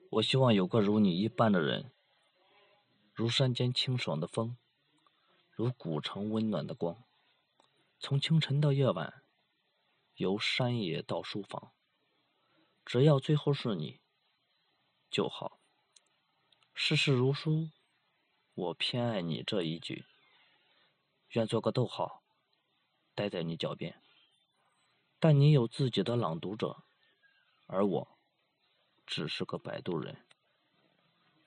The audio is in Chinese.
我希望有个如你一般的人，如山间清爽的风，如古城温暖的光，从清晨到夜晚，由山野到书房，只要最后是你就好。世事如书，我偏爱你这一句，愿做个逗号，待在你脚边。但你有自己的朗读者，而我只是个摆渡人。